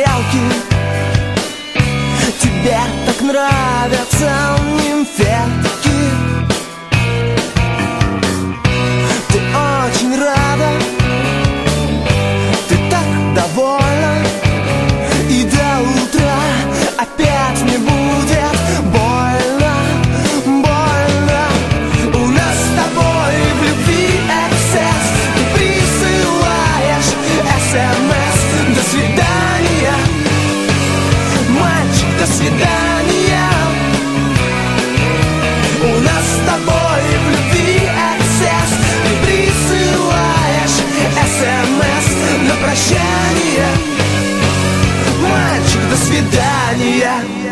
тарелки. Тебе так нравятся нимфетки. Ты очень рада, ты так довольна, и до утра опять не будет больно, больно. У нас с тобой в любви эксцесс. Ты присылаешь СМС. До свидания, мальчик, до свидания. У нас с тобой в любви эксцесс. Ты присылаешь СМС на прощание. Мальчик, до свидания.